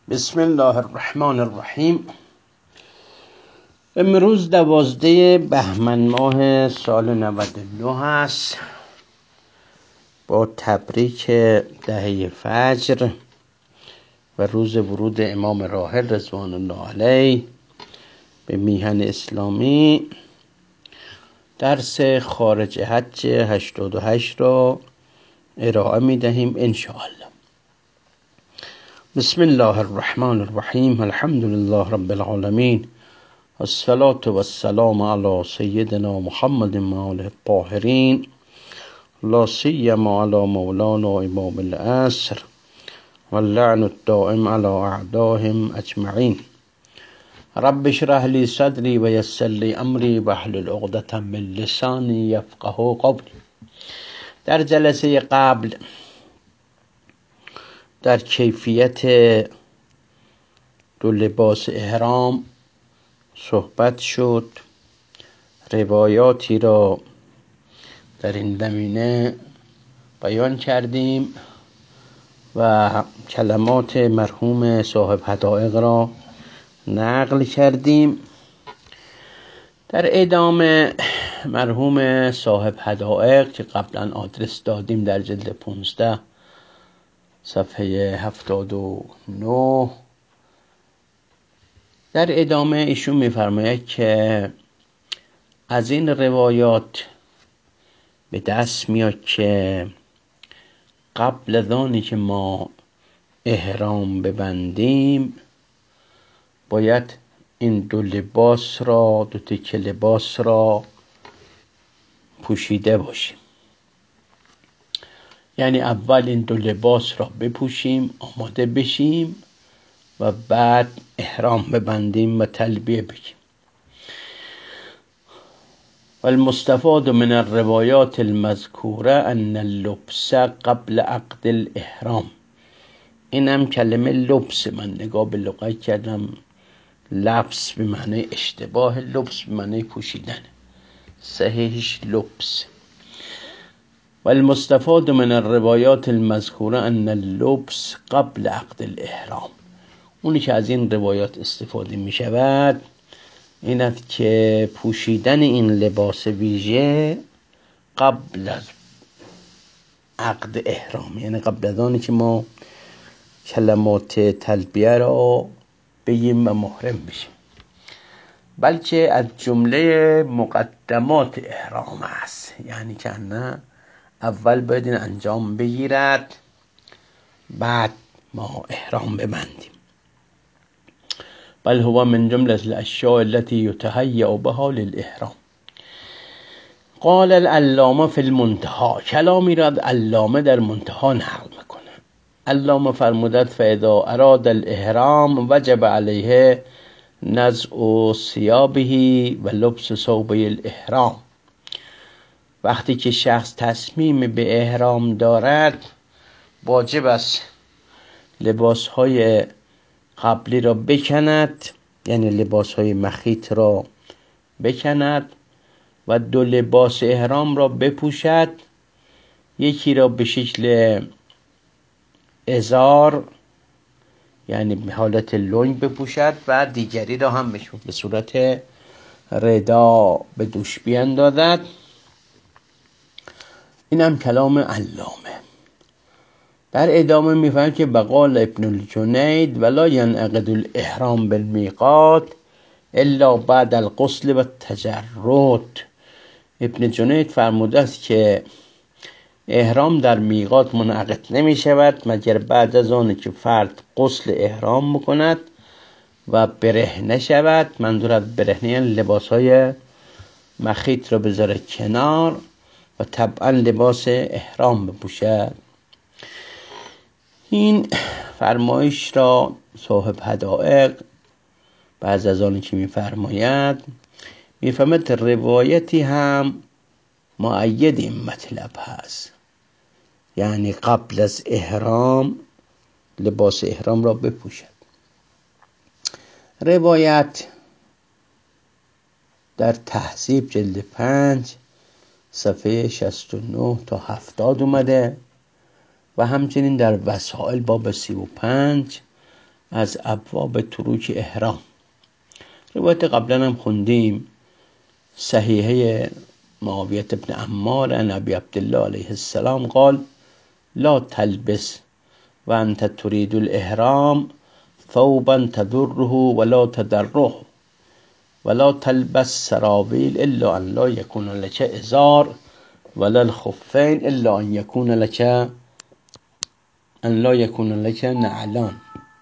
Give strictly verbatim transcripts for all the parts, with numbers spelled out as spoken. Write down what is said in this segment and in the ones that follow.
بسم الله الرحمن الرحیم. امروز دوازده بهمن ماه سال نود و نه هست، با تبریک دهه فجر و روز ورود امام راحل رضوان الله علیه به میهن اسلامی. درس خارج حج هشتاد و هشت را ارائه می دهیم انشاءالله. بسم الله الرحمن الرحیم. الحمد لله رب العالمین، الصلاة والسلام علی سیدنا محمد و آله الطاهرین، لا سیما علی مولانا امام العصر واللعن الدائم علی اعدائهم اجمعین. رب اشرح لی صدری و یسر لی امری واحلل عقدة من لسانی یفقهوا قولی. در جلسه قبل در کیفیت دو لباس احرام صحبت شد. روایاتی را در این زمینه بیان کردیم و کلمات مرحوم صاحب حدائق را نقل کردیم. در ادامه مرحوم صاحب حدائق که قبلا آدرس دادیم در جلد پانزده صفحه هفتاد و نه، در ادامه ایشون می‌فرماید که از این روایات به دست میاد که قبل از آنی که ما احرام ببندیم باید این دو لباس را دو تکه لباس را پوشیده باشیم. یعنی اول این دو لباس را بپوشیم، آماده بشیم و بعد احرام ببندیم و تلبیه بگیم. والمستفاد من الروایات المذکوره ان اللبس قبل عقد الاحرام. این هم کلمه لبس، من نگاه به لغت کردم، لبس به معنی اشتباه، لبس به معنی پوشیدن، صحیحش لبس. والمستفاد من الروایات المذکوره ان اللبس قبل عقد الاحرام. اونی که از این روایات استفاده می شود این است که پوشیدن این لباس ویژه قبل از عقد احرام، یعنی قبل از آنی که ما کلمات تلبیه را بگیم و محرم بشیم، بلکه از جمله مقدمات احرام است. یعنی که نه اول باید این انجام بگیرد بعد ما احرام ببندیم. بل هو من جمله الاشیاء التي یتهیأ بها للاحرام. قال العلامه فی المنتهى. کلامی را علامه در منتها نقل میکنه. علامه فرمودند فاذا اراد الاحرام وجب علیه نزع ثیابه و لبس ثوبه الاحرام. وقتی که شخص تصمیم به احرام دارد واجب است لباسهای قبلی را بکند، یعنی لباسهای مخیط را بکند و دو لباس احرام را بپوشد. یکی را به شکل ازار، یعنی به حالت لنگ بپوشد و دیگری را هم به صورت ردا به دوش بیندازد. این هم کلام علامه. در ادامه میفهم که بقال ابن الجنید ولا ینعقد الاحرام بالمیقات الا بعد الغسل و التجرد. ابن جنید فرموده است که احرام در میقات منعقد نمی شود مگر بعد از آن که فرد غسل احرام بکند و برهنه شود. منظور از برهنه یعنی لباس های مخیط را بذاره کنار و طبعا لباس احرام بپوشد. این فرمایش را صاحب حدائق بعد از آن که میفرماید میفهمد روایتی هم مؤید این مطلب هست، یعنی قبل از احرام لباس احرام را بپوشد. روایت در تهذیب جلد پنج صفحه شصت و نه تا هفتاد اومده و همچنین در وسائل باب سی و پنج از ابواب تروک احرام. روایت قبلا هم خوندیم، صحیحه معاویه بن عمار عن ابی عبدالله علیه السلام قال لا تلبس و انت تريد الاحرام ثوبا تضره ولا تضره ولا تلبس سراویل الا ان لا يكون لك ازار ولا الخفين الا ان يكون لك ان لا يكون لك نعلان.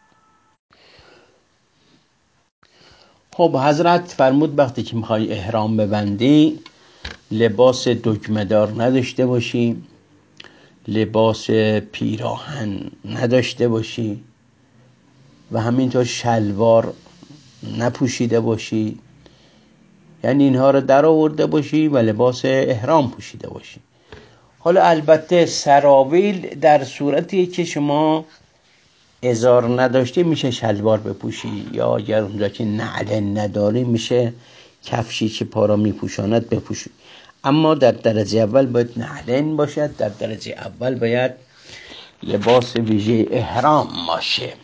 خب حضرت فرمود وقتی که میخوای احرام ببندی لباس دگمه‌دار نداشته باشی، لباس پیراهن نداشته باشی و همینطور شلوار نپوشیده باشی، یعنی اینها رو در آورده باشی و لباس احرام پوشیده باشی. حالا البته سراویل در صورتی که شما ازار نداشتی میشه شلوار بپوشی، یا اگر اونجا که نعل نداری میشه کفشی که پا را میپوشاند بپوشی، اما در درجه اول باید نعلین باشد، در درجه اول باید لباس ویژه احرام باشه.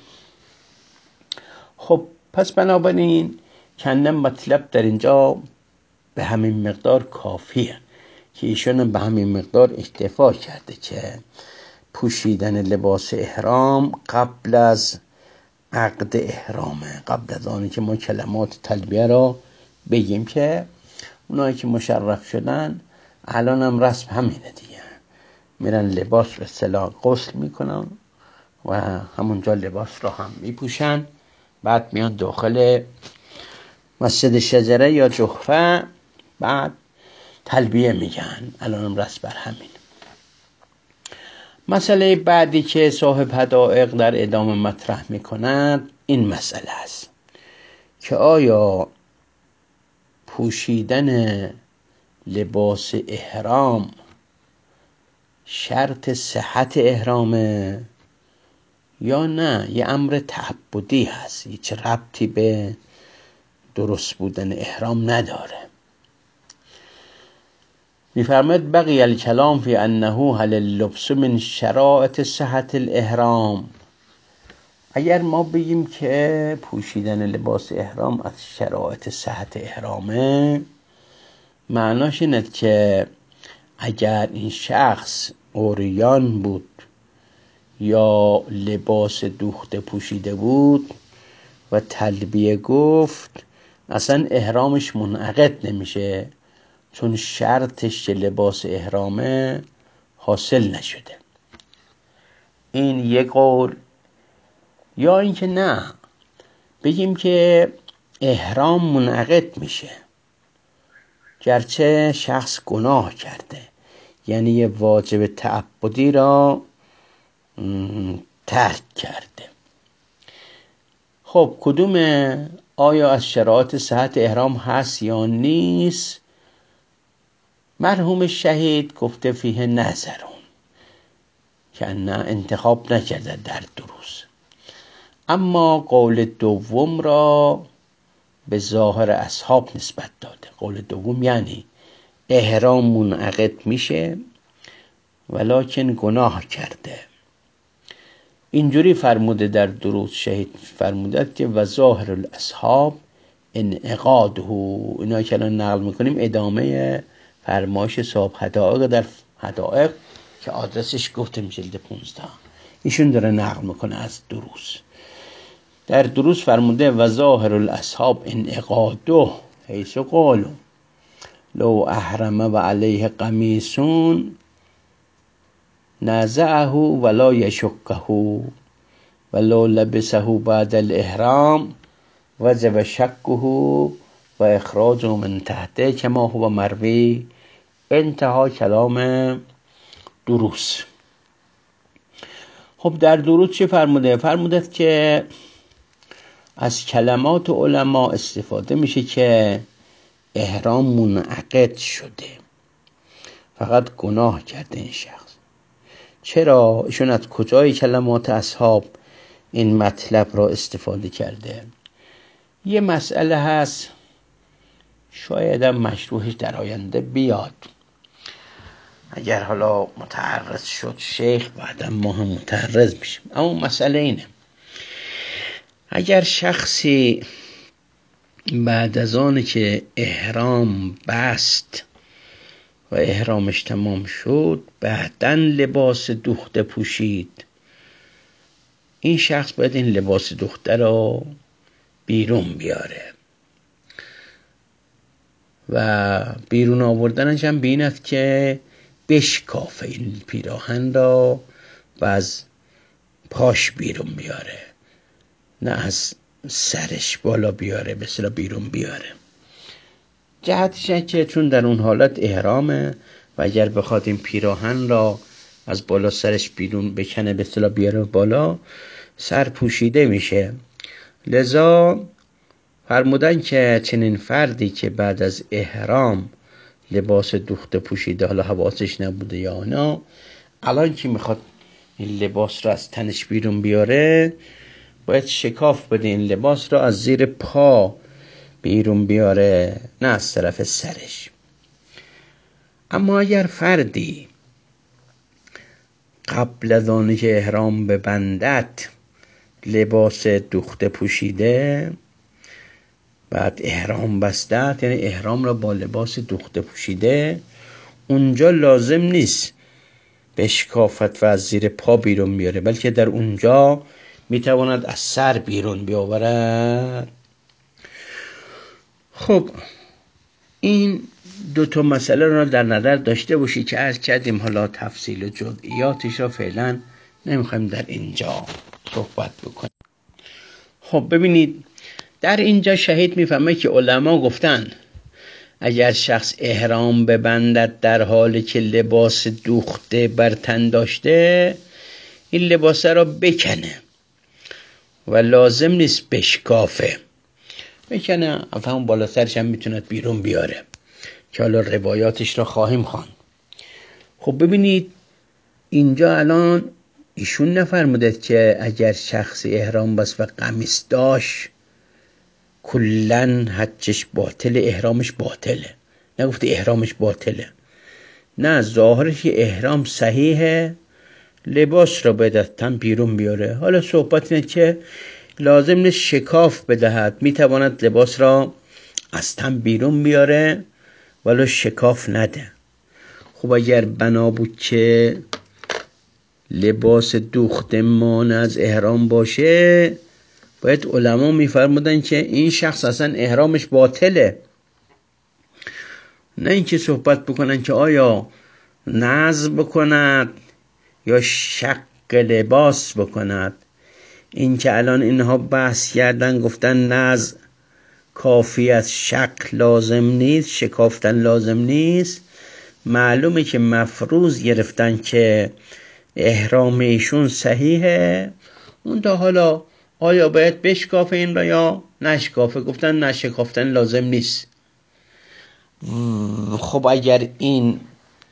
خب پس بنابراین چندم مطلب در اینجا به همین مقدار کافیه که ایشون به همین مقدار اکتفا کرده که پوشیدن لباس احرام قبل از عقد احرامه، قبل از آنی که ما کلمات تلبیه را بگیم، که اونایی که مشرف شدن الان هم رسم همینه دیگه، میرن لباس به اصطلاح غسل میکنن و همونجا لباس را هم میپوشن، بعد میان داخل مسجد شجره یا جحفه، بعد تلبیه میگن. الان هم رسم بر همین. مسئله بعدی که صاحب حدائق در ادامه مطرح میکند این مسئله است که آیا پوشیدن لباس احرام شرط صحت احرامه یا نه یه امر تعبدی هست، هیچ ربطی به درست بودن احرام نداره. میفرماید بقی الکلام فی انه هل اللبس من شرائط صحت الاحرام. اگر ما بگیم که پوشیدن لباس احرام از شرایط صحت احرامه، معناش اینه که اگر این شخص عریان بود یا لباس دوخته پوشیده بود و تلبیه گفت، اصلا احرامش منعقد نمیشه، چون شرطش که لباس احرامه حاصل نشده. این یک قول. یا اینکه نه، بگیم که احرام منعقد میشه گرچه شخص گناه کرده، یعنی یه واجب تعبدی را ترک کرده. خب کدوم، آیا از شرایط صحت احرام هست یا نیست؟ مرحوم شهید گفته فیه نظرون، که نه انتخاب نکرده در دروس، اما قول دوم را به ظاهر اصحاب نسبت داده. قول دوم یعنی احرام منعقد میشه ولکن گناه کرده. اینجوری فرموده در دروس شهید، فرموده که و ظاهر الاصحاب انعقاده. اینا که الان نقل میکنیم ادامه فرمایش صاحب حدائق در حدائق که آدرسش گفتم جلد پونزده، ایشون داره نقل میکنه از دروس. در دروس فرموده و ظاهر الاصحاب انعقاده حیث قالوا لو احرم و علیه قمیصون نزعه ولا یشکه ولو لبسه بعد الاحرام وجب شکه و اخراج من تحته کما هو مروی. انتها کلام دروس. خب در دروس چه فرموده؟ فرموده که از کلمات علما استفاده میشه که احرام منعقد شده، فقط گناه کرده این شخص. چرا؟ ایشون از کجای کلمات اصحاب این مطلب را استفاده کرده؟ یه مسئله هست، شاید هم مشروحش در آینده بیاد، اگر حالا متعرض شد شیخ بعدم ما هم متعرض میشیم. اما مسئله اینه اگر شخصی بعد از آن که احرام بست و احرامش تمام شد بعداً لباس دوخته پوشید، این شخص باید این لباس دوخته رو بیرون بیاره و بیرون آوردنش هم بیند که بشکافه این پیراهن را و از پاش بیرون بیاره، نه از سرش بالا بیاره، به اصطلاح بیرون بیاره. جهتش که چون در اون حالت احرامه و اگر بخواد این پیراهن را از بالا سرش بیرون بکنه، به اصطلاح بیاره بالا، سر پوشیده میشه. لذا فرمودن که چنین فردی که بعد از احرام لباس دوخته پوشیده، حالا حواسش نبوده یا نه، الان که میخواد این لباس را از تنش بیرون بیاره باید شکاف بده این لباس را از زیر پا بیرون بیاره، نه از طرف سرش. اما اگر فردی قبل از آن که احرام ببندد لباس دوخته پوشیده، بعد احرام بسته، یعنی احرام را با لباس دوخته پوشیده، اونجا لازم نیست بشکافت و از زیر پا بیرون بیاره، بلکه در اونجا میتواند از سر بیرون بیاورد. خب این دو تا مسئله را در نظر داشته باشی که عرض کردیم، حالا تفصیل و جزئیاتش را فعلا نمیخوایم در اینجا صحبت بکنیم. خب ببینید، در اینجا شهید میفهمه که علما گفتن اگر شخص احرام ببندد در حالی که لباس دوخته بر تن داشته، این لباس را بکنه و لازم نیست بشکافه، بکنه از همون بالا سرش هم میتونه بیرون بیاره که حالا روایاتش را خواهیم خواند. خب ببینید اینجا الان ایشون نفرموده که اگر شخص احرام بست و قمیص داشت کلن حجش باطله، احرامش باطله. نگفته احرامش باطله، نه، ظاهرش احرام صحیحه، لباس را باید از تن بیرون بیاره. حالا صحبت اینه که لازم نیست شکاف بدهد، میتواند لباس را از تن بیرون بیاره ولو شکاف نده. خب اگر بنا بود که لباس دوخته مان از احرام باشه، باید علما میفرمودن که این شخص اصلا احرامش باطله، نه اینکه صحبت بکنن که آیا نزع بکند یا شق لباس بکند. این که الان اینها بحث کردن گفتن نزع کافی از شق لازم نیست، شکافتن لازم نیست، معلومه که مفروض گرفتن که احرام ایشون صحیحه. اون تا حالا آیا باید بشکافه این را یا نشکافه، گفتن نشکافتن لازم نیست. خب اگر این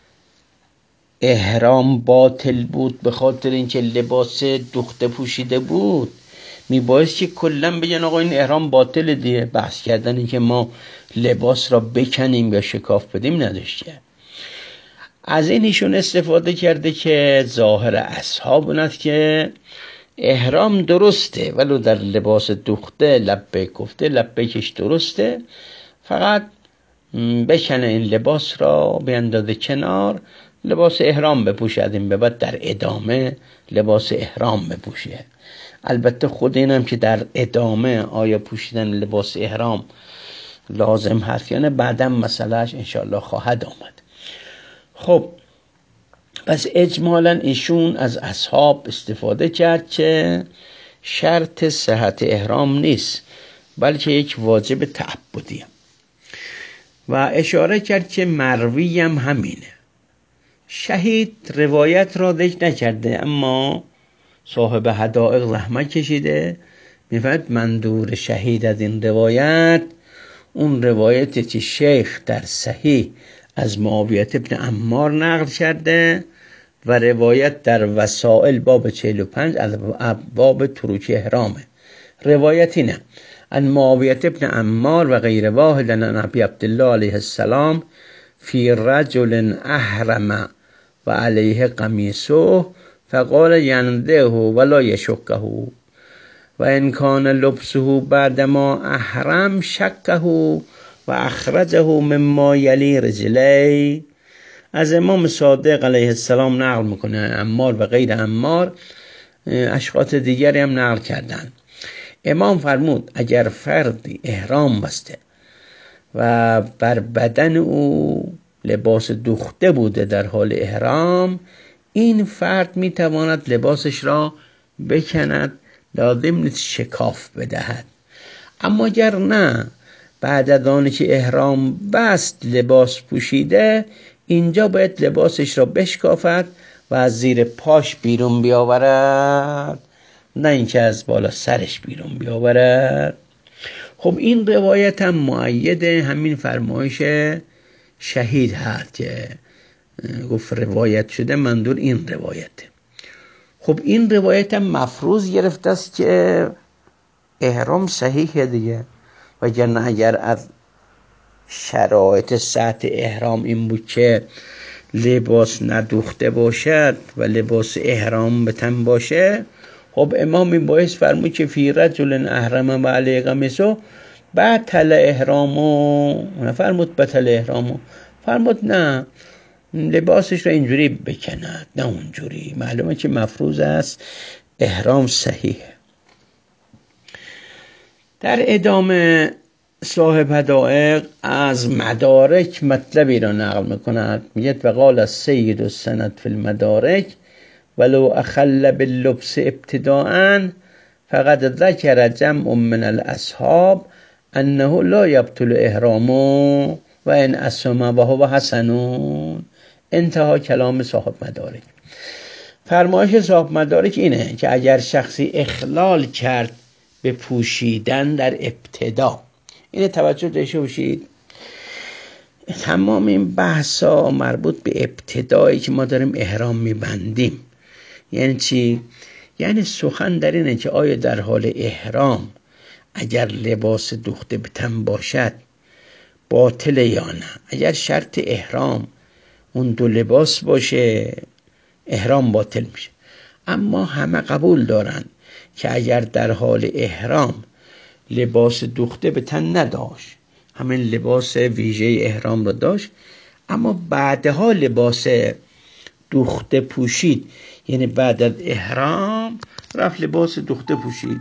احرام باطل بود به خاطر اینکه لباس دوخته پوشیده بود، میبایست که کلا بگن آقا این احرام باطل دیگه، بحث کردن این که ما لباس را بکنیم یا شکاف بدیم نداشته. از این ایشون استفاده کرده که ظاهر اصحاب اون است که احرام درسته ولو در لباس دوخته لبیک گفته، لبیکش درسته، فقط بکنه این لباس را بیندازه کنار، لباس احرام بپوشه، این به بعد در ادامه لباس احرام بپوشه. البته خود اینم که در ادامه آیا پوشیدن لباس احرام لازم هست یا نه بعدم مسئلهش انشاءالله خواهد آمد. خب پس اجمالا ایشون از اصحاب استفاده کرد که شرط صحت احرام نیست بلکه یک واجب تعبدیه و اشاره کرد که مروی هم همینه. شهید روایت را ذکر نکرده اما صاحب حدائق زحمت کشیده، میفرد منظور شهید از این روایت اون روایتی که شیخ در صحیح از معاویه ابن عمار نقل کرده و روایت در وسائل باب چهل و پنج از باب تروک احرامه. روایت اینه: ان معاویه ابن عمار و غیر واحد عن ابی عبدالله علیه السلام فی رجل احرم و علیه قمیصه فقال ینده ولا یشکه و ان کان لبسه بعد ما احرم شکه و اخرجه مما یلی رجلی. از امام صادق علیه السلام نقل میکنه، عمار و غیر عمار اشخاص دیگری هم نقل کردن. امام فرمود اگر فردی احرام بسته و بر بدن او لباس دوخته بوده در حال احرام، این فرد میتواند لباسش را بکند، لازم نیست شکاف بدهد. اما اگر نه بعد از آنی که احرام بست لباس پوشیده، اینجا باید لباسش را بشکافد و از زیر پاش بیرون بیاورد، نه اینکه از بالا سرش بیرون بیاورد. خب این روایت هم مؤید همین فرمایش شهید هست که گفت روایت شده، منظور این روایته. خب این روایت هم مفروض گرفته است که احرام صحیحه دیگه، وگرنه اگر از شرایط سطح احرام این بود که لباس ندوخته باشد و لباس احرام به تن باشه، خب امام این باعث فرمود که فی رجل احرم و علیه قمیصه بطل احرامو، نفرمود بطل احرامو، فرمود نه لباسش را اینجوری بکند، نه اونجوری. معلومه که مفروض است احرام صحیحه. در ادامه صاحب حدائق از مدارک مطلبی را نقل میکند، میگه وقال السید السند فی المدارک ولو اخل باللبس ابتداء فقد ذکر جمع من الاصحاب انه لا یبطل احرامه و ان اسم و هو حسن. انتها کلام صاحب مدارک. فرمایش صاحب مدارک اینه که اگر شخصی اخلال کرد به پوشیدن در ابتدا، اینه توجه داشته باشید، تمام این بحثا مربوط به ابتدایی که ما داریم احرام میبندیم. یعنی چی؟ یعنی سخن در اینه که آیا در حال احرام اگر لباس دوخته به تن باشد باطله یا نه. اگر شرط احرام اون دو لباس باشه احرام باطل میشه. اما همه قبول دارن که اگر در حال احرام لباس دوخته به تن نداشت، همین لباس ویژه احرام رو داشت، اما بعدها لباس دوخته پوشید، یعنی بعد از احرام رفت لباس دوخته پوشید،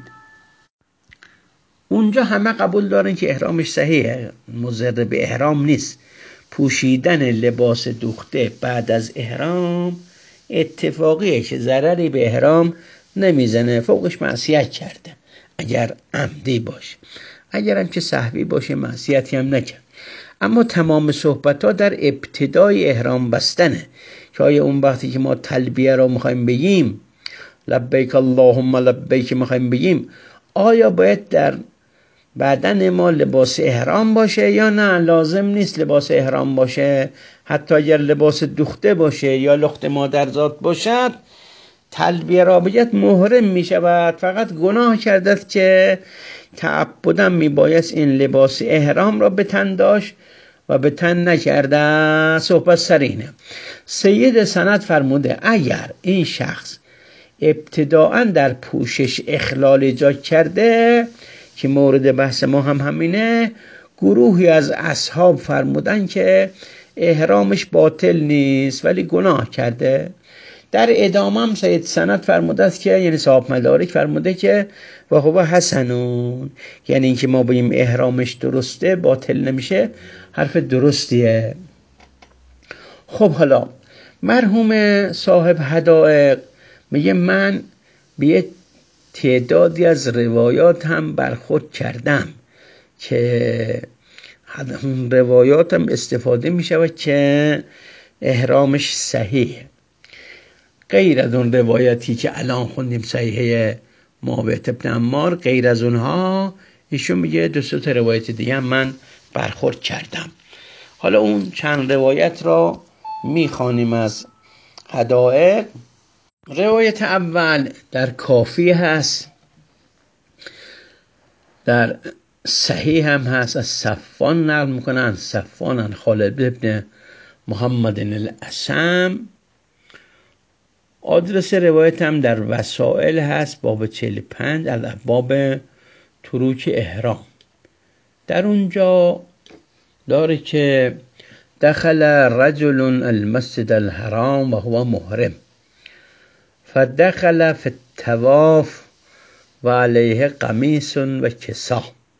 اونجا همه قبول دارن که احرامش صحیحه، مضر به احرام نیست. پوشیدن لباس دوخته بعد از احرام اتفاقیه که ضرری به احرام نمیزنه، فوقش معصیت کرده اگر عمدی باشه، اگر هم که سهوی باشه معصیتی هم نکرد. اما تمام صحبت ها در ابتدای احرام بستنه که آیا اون وقتی که ما تلبیه را میخوایم بگیم، لبیک اللهم لبیک میخوایم بگیم، آیا باید در بدن ما لباس احرام باشه یا نه؟ لازم نیست لباس احرام باشه. حتی اگر لباس دوخته باشه یا لخت مادرزاد باشد، تلبیه را بگید محرم می شود، فقط گناه کردد که تعبداً می بایست این لباس احرام را به تن داشت و به تن نکرده. صحبت سرینه. سید سند فرموده اگر این شخص ابتداءً در پوشش اخلال ایجاد کرده، که مورد بحث ما هم همینه، گروهی از اصحاب فرمودن که احرامش باطل نیست ولی گناه کرده. در ادامه هم سید سند فرموده است که، یعنی صاحب مدارک فرموده که و هو حسنون، یعنی اینکه ما بگیم احرامش درسته باطل نمیشه، حرف درستیه. خب حالا مرحوم صاحب حدائق میگه من به تعدادی از روایات هم برخورد کردم که اون روایات هم استفاده می شود که احرامش صحیح، غیر از اون روایتی که الان خوندیم صحیحه معاویه بن عمار، غیر از اونها ایشون میگه دو سه تا روایت دیگه هم من برخورد کردم. حالا اون چند روایت را میخوانیم از حدائق. روایت اول در کافی هست، در صحیح هم هست، از صفوان نقل میکنن، صفوان خالد ابن محمد الاسم آدرس روایت هم در وسائل هست، باب چهل و پنج از باب تروک احرام. در اونجا داره که دخل رجل المسجد الحرام و هو محرم فدخل في الطواف و علیه قمیص و کسا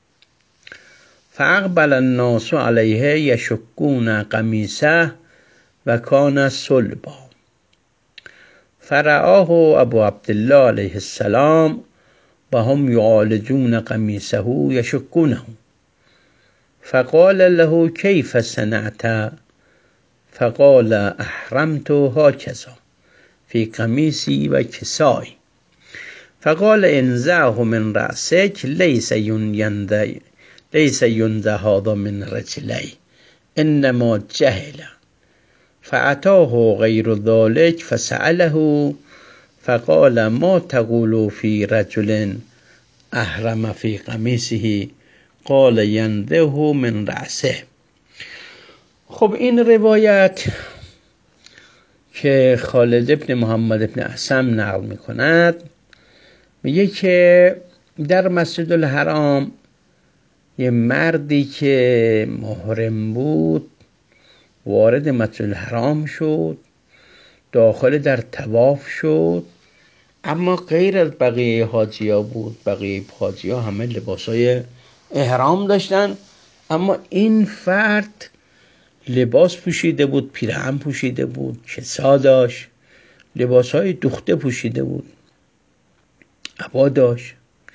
فاقبل الناس علیه یشکون قمیصه و کان صلبا فرآه ابو عبدالله علیه السلام و هم یعالجون قمیصه یشکونه فقال له کیف صنعت فقال احرمت هكذا في قمیصی و کسایی فقال انزعه من رأسك ليس ينزع ليس ينزع هذا من رجلي انما جهل فأتاه غير ذلك فسأله فقال ما تقول في رجل احرم في قمیصه قال ينزعه من رأسه. خب این روایت که خالد ابن محمد ابن احسن نقل می کند میگه که در مسجد الحرام یه مردی که محرم بود وارد مسجد الحرام شد، داخل در طواف شد، اما غیر از بقیه حاجیا بود. بقیه حاجیا همه لباسای احرام داشتن، اما این فرد لباس پوشیده بود، پیراهن پوشیده بود، کسا داشت، لباسای دوخته پوشیده بود، عبا داشت.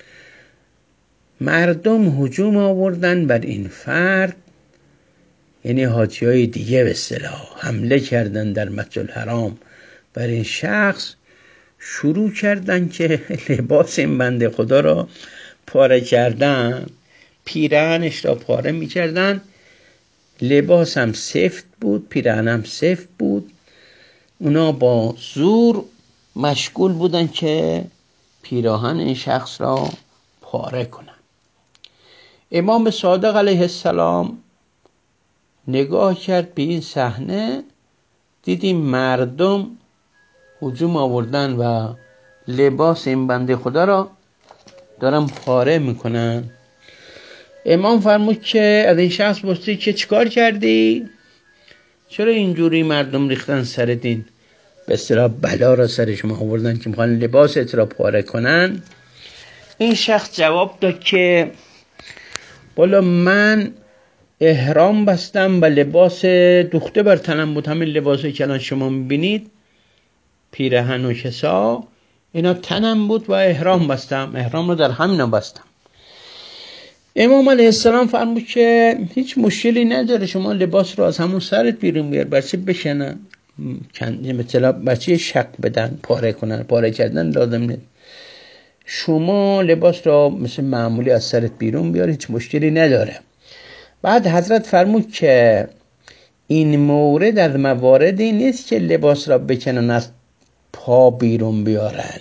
مردم هجوم آوردن بر این فرد، یعنی حاجیای دیگه به اصطلاح حمله کردن در مسجد الحرام بر این شخص، شروع کردن که لباس این بنده خدا را پاره کردن، پیراهنش را پاره می کردن. لباس هم سفت بود، پیراهن هم سفت بود. اونا با زور مشغول بودن که پیراهن این شخص را پاره کنن. امام صادق علیه السلام نگاه کرد به این صحنه، دیدیم مردم هجوم آوردن و لباس این بنده خدا را دارن پاره میکنن. امام فرمود که از این شخص پرسید که چیکار کردی؟ چرا اینجوری مردم ریختن سر دین؟ به اصطلاح بلا را سر شما آوردن که میخوان لباست را پاره کنن. این شخص جواب داد که بالا من احرام بستم و لباس دوخته بر تنم بود، همین لباسی که الان شما میبینید، پیراهن و کسا، اینا تنم بود و احرام بستم، احرام رو در همینا بستم. امام علیه السلام فرمود که هیچ مشکلی نداره، شما لباس رو از همون سرت بیرون بیار، بچه بشنن، مثلا بچه شق بدن، پاره کنن، پاره کردن لازم نیست، شما لباس را مثل معمولی از سرت بیرون بیار، هیچ مشکلی نداره. بعد حضرت فرمود که این مورد از مواردی نیست که لباس را بکنن از پا بیرون بیارن.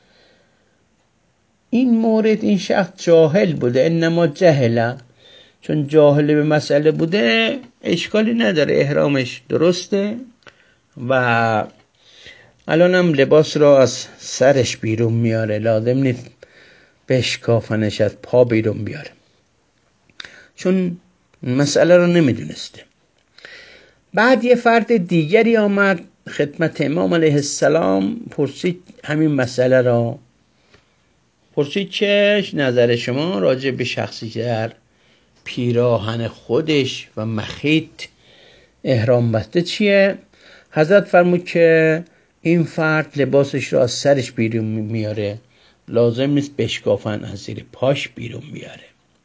این مورد این شخص جاهل بوده، انما جهله، چون جاهل به مسئله بوده اشکالی نداره، احرامش درسته و الان هم لباس را از سرش بیرون میاره، لازم نیست بشکافنش از پا بیرون بیاره، چون مسئله رو نمیدونسته. بعد یه فرد دیگری آمد خدمت امام علیه السلام، پرسید همین مسئله را، پرسید که نظر شما راجع به شخصی که در پیراهن خودش و مخیط احرام بسته چیه؟ حضرت فرمود که این فرد لباسش را از سرش بیرون میاره، لازم نیست بشکافن از زیر پاش بیرون بیاره.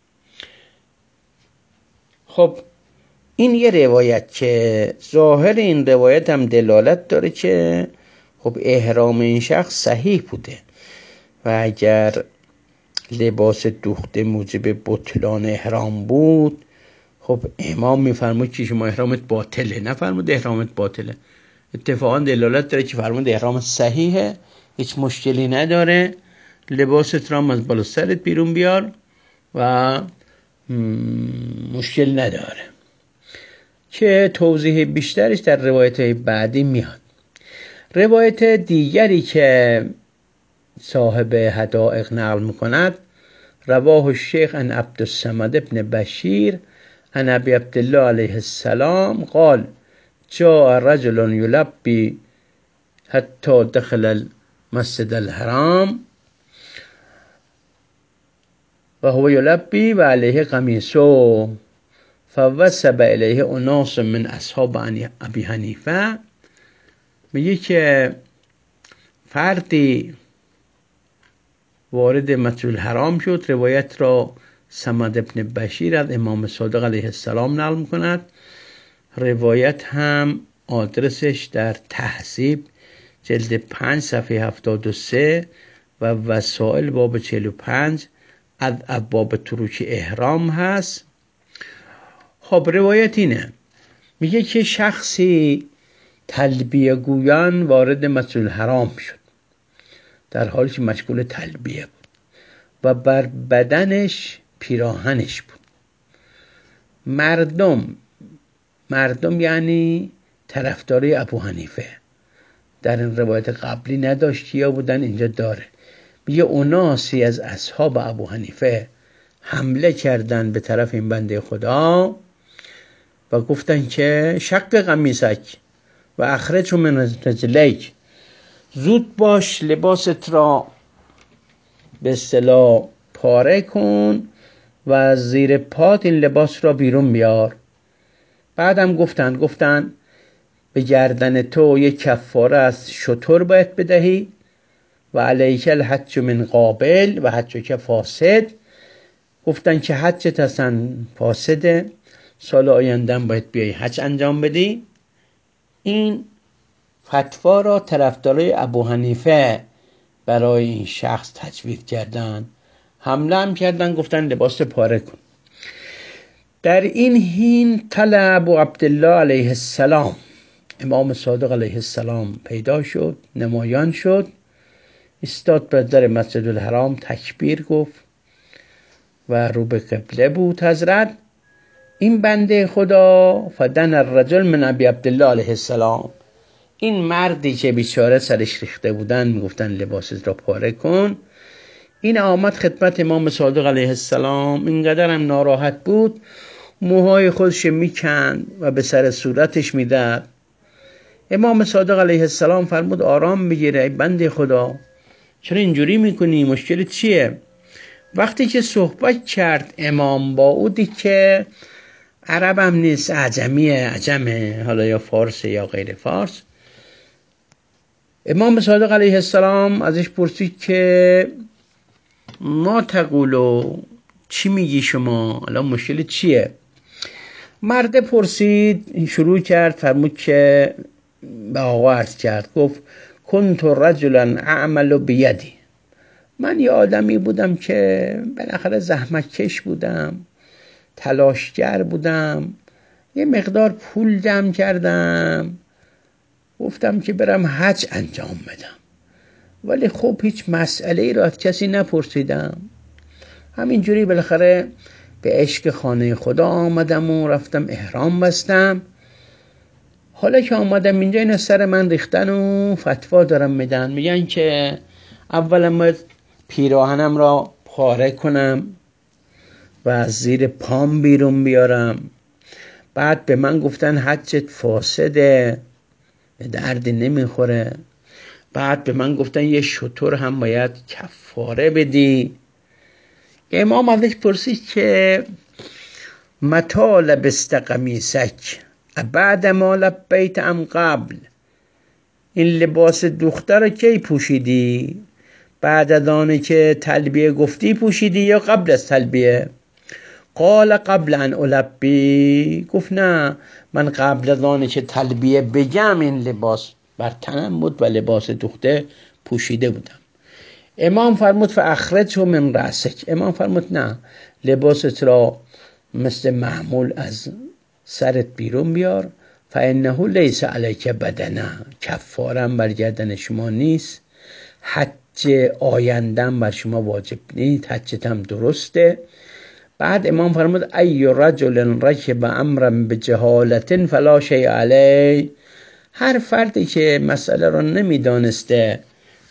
خب این یه روایت که ظاهر این روایت هم دلالت داره که خب احرام این شخص صحیح بوده و اگر لباس دوخته موجب بطلان احرام بود، خب امام میفرمود که شما احرامت باطله، نفرمود احرامت باطله. اتفاقا دلالت داره که فرمود احرام صحیحه، هیچ مشکلی نداره، لباست را از بالا سرت بیرون بیار و مشکل نداره، که توضیح بیشترش در روایت بعدی میاد. روایت دیگری که صاحب حدائق نقل میکند رواه الشیخ عن عبدالصمد ابن بشیر عن ابی عبدالله علیه السلام قال جاء رجل یلبی حتی دخل المسجد الحرام و هو یلبی و علیه قمیصه فوسب الیه اناس من اصحاب ابی حنیفه. میگه که فردی وارد مسجد الحرام شد. روایت را صمد ابن بشیر از امام صادق علیه السلام نقل میکند. روایت هم آدرسش در تهذیب جلد پنج صفحه هفتاد و سه و وسائل باب چهل و پنج از ابواب تروک احرام هست. خب روایت اینه، میگه که شخصی تلبیه گویان وارد مسجد الحرام شد در حالی که مشغول تلبیه بود و بر بدنش پیراهنش بود. مردم مردم یعنی طرفداری ابو حنیفه در این روایت قبلی نداشت یا بودن، اینجا داره. میگه اوناسی از اصحاب ابو حنیفه حمله کردن به طرف این بنده خدا و گفتن که شق قمیصک و اخرج من رجلیک، زود باش لباست را به اصطلاح پاره کن و از زیر پات این لباس را بیرون بیار. بعدم گفتن گفتن به گردن تو یک کفاره از شتر باید بدهی و علیک الحج من قابل و حجک فاسد. گفتن که حجت اصلا فاسده، سال آینده باید بیای حج انجام بدی. این فتوا را طرفدارای ابو حنیفه برای این شخص تجوید کردن، حمله هم کردن، گفتن لباس پاره کن. در این حین طلع ابو عبدالله علیه السلام، امام صادق علیه السلام پیدا شد، نمایان شد، استاد به در مسجد الحرام، تکبیر گفت و رو به قبله بود حضرت. این بنده خدا فدن الرجل من ابی عبدالله علیه السلام، این مردی که بیچاره سرش ریخته بودن میگفتن لباسش را پاره کن، این آمد خدمت امام صادق علیه السلام. اینقدر هم ناراحت بود موهای خودش میکند و به سر صورتش میداد. امام صادق علیه السلام فرمود آرام بگیره ای بنده خدا، چرا اینجوری میکنی، مشکل چیه؟ وقتی که صحبت کرد امام با او، دید که عربم نیست، عجمیه، عجمه، حالا یا فارس یا غیر فارس. امام صادق علیه السلام ازش پرسید که ما تقولو، چی میگی شما، الان مشکل چیه؟ مرد پرسید، شروع کرد، فرمود که به آقا عرض کرد، گفت کنت رجلا اعمل بیدی، من یه آدمی بودم که بالاخره زحمت کش بودم، تلاشگر بودم، یه مقدار پول جمع کردم، گفتم که برم حج انجام بدم، ولی خب هیچ مسئله ای را از کسی نپرسیدم، همینجوری بالاخره به عشق خانه خدا آمدم و رفتم احرام بستم. حالا که آمدم اینجا این سر من ریختن و فتوا دارم میدن، میگن که اولا باید پیراهنم را پاره کنم و از زیر پام بیرون بیارم. بعد به من گفتن حجت فاسده، به دردی نمیخوره. بعد به من گفتن یه شتر هم باید کفاره بدی. امام ازش پرسید که متى لبست قمیصک بعد ما لبیت ام قبل، این لباس دختر کی پوشیدی؟ بعد از آنه که تلبیه گفتی پوشیدی یا قبل از تلبیه؟ قال قبل ان البی، گفت نه، من قبل از آنه که تلبیه بگم این لباس بر تنم بود و لباس دختر پوشیده بودم. امام فرمود فاخرجه من رأسک، امام فرمود نه، لباست را مثل معمول از سرت بیرون بیار، فانه لیس علیک بدنه، کفارم بر گردن شما نیست، حج آیندم بر شما واجب نیست، حجتم درسته. بعد امام فرمود ای رجل رکب امرا بجهالت فلا شیء علیه، هر فردی که مسئله رو نمیدانسته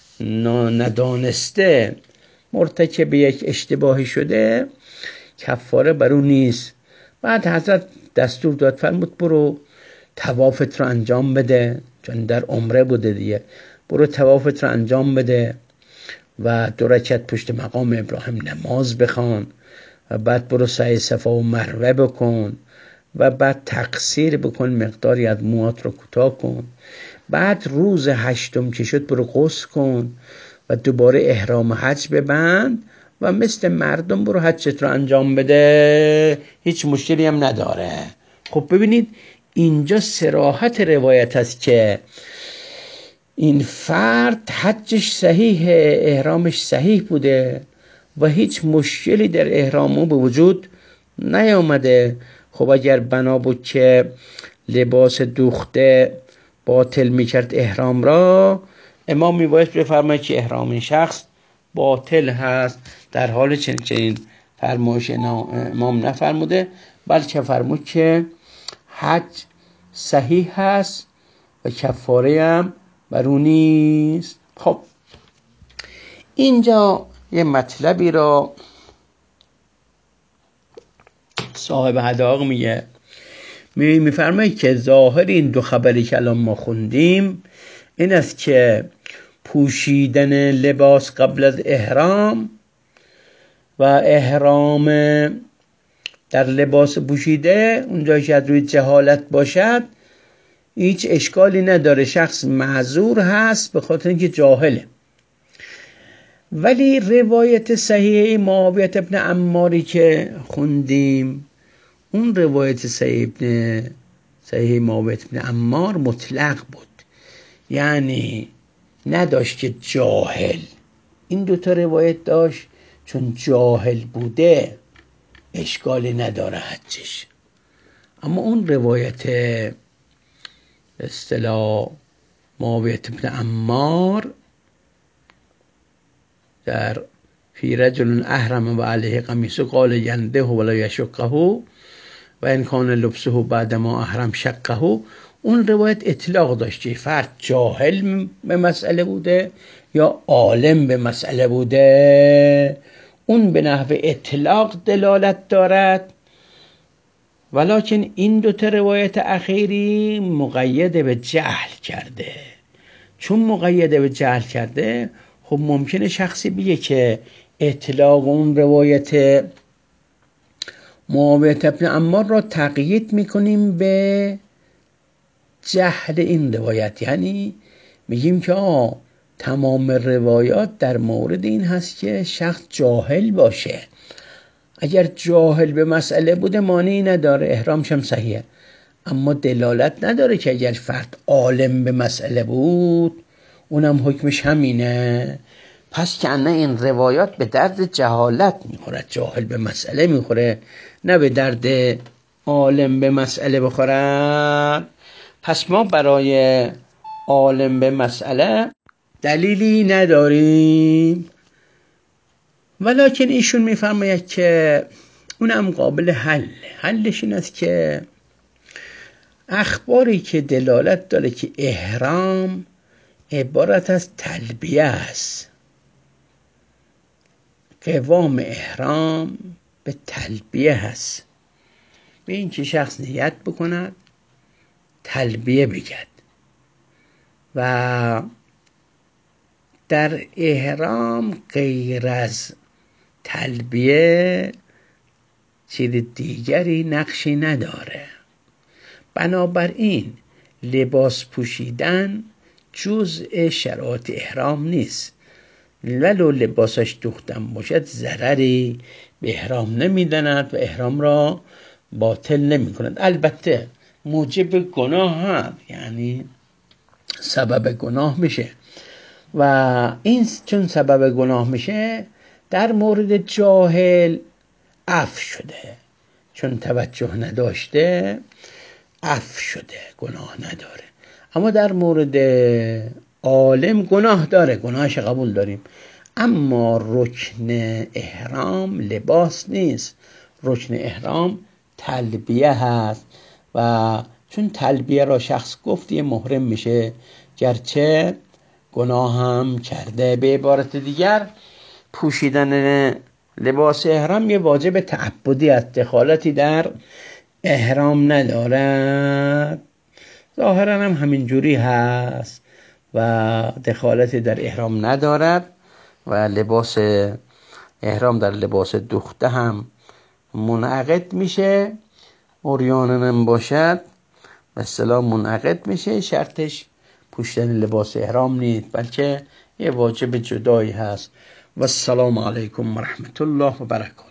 ندانسته مرتکب یک اشتباهی شده، کفاره بر اون نیست. بعد حضرت دستور داد، فرمود برو طوافت رو انجام بده، چون در عمره بوده دیگه، برو طوافت رو انجام بده و دو رکعت پشت مقام ابراهیم نماز بخوان و بعد برو سعی صفا و مروه بکن و بعد تقصیر بکن، مقداری از موات رو کوتاه کن، بعد روز هشتم که شد برو غسل کن و دوباره احرام حج ببند و مثل مردم برو حجت رو انجام بده، هیچ مشکلی هم نداره. خب ببینید اینجا صراحت روایت است که این فرد حجش صحیحه، احرامش صحیح بوده و هیچ مشکلی در احرامو به وجود نیامده. خب اگر بنا بود که لباس دوخته باطل میکرد احرام را، امام میباید بفرماید که احرام این شخص باطل هست، در حال چنین فرمایش امام نفرموده، بلکه فرمود که حج صحیح هست و کفاره هم بر او نیست. خب اینجا یه مطلبی را صاحب حداق میگه، میفرماید که ظاهر این دو خبری که الان ما خوندیم این است که پوشیدن لباس قبل از احرام و احرام در لباس پوشیده اونجا که روی جهالت باشد هیچ اشکالی نداره، شخص معذور هست به خاطر اینکه جاهله. ولی روایت صحیح معاویه ابن عماری که خوندیم، اون روایت صحیح ابن صحیح معاویه ابن عمار مطلق بود، یعنی نداشت که جاهل. این دوتا روایت داشت، چون جاهل بوده اشکالی نداره حجش. اما اون روایت اصطلاح معاویه ابن عمار در فی رجل احرم و علیه قمیص قال ینده ولا یشقه و ان کان لبسه بعد ما احرم شقه، اون روایت اطلاق داشته، فرد جاهل به مسئله بوده یا عالم به مسئله بوده، اون به نحو اطلاق دلالت دارد. ولکن این دو تا روایت اخیری مقید به جهل کرده. چون مقید به جهل کرده، خب ممکنه شخصی بگه که اطلاق اون روایت معاویه ابن عمار را تقیید میکنیم به جهل این روایت، یعنی میگیم که آه تمام روایات در مورد این هست که شخص جاهل باشه. اگر جاهل به مسئله بوده مانعی نداره، احرامش هم صحیحه، اما دلالت نداره که اگر فرد عالم به مسئله بود اونم حکمش همینه. پس که نه این روایات به درد جهالت میخوره، جاهل به مسئله میخوره، نه به درد عالم به مسئله بخورن. پس ما برای عالم به مسئله دلیلی نداریم. ولکن ایشون میفرماید که اونم قابل حل. حلش این است که اخباری که دلالت داره که احرام عبارت از تلبیه است، قوام احرام به تلبیه هست، به این که شخص نیت بکند تلبیه بگد و در احرام غیر از تلبیه چیز دیگری نقشی نداره. بنابراین لباس پوشیدن جزء شرایط احرام نیست، ولو لباسش دوختن باشد ضرری به احرام نمیداند و احرام را باطل نمی کند. البته موجب گناه هم، یعنی سبب گناه میشه و این چون سبب گناه میشه در مورد جاهل عفو شده، چون توجه نداشته عفو شده، گناه نداره. اما در مورد عالم گناه داره، گناهش قبول داریم. اما رکن احرام لباس نیست، رکن احرام تلبیه هست و چون تلبیه را شخص گفت یه محرم میشه گرچه گناه هم کرده. به عبارت دیگر پوشیدن لباس احرام یه واجب تعبدی است، دخالتی در احرام ندارد. ظاهرا هم همینجوری هست و دخالتی در احرام ندارد و لباس احرام در لباس دوخته هم منعقد میشه، عریانم هم باشد به اصطلاح منعقد میشه. شرطش پوشیدن لباس احرام نیست بلکه یه واجب جدایی هست. و السلام علیکم و رحمت الله و برکاته.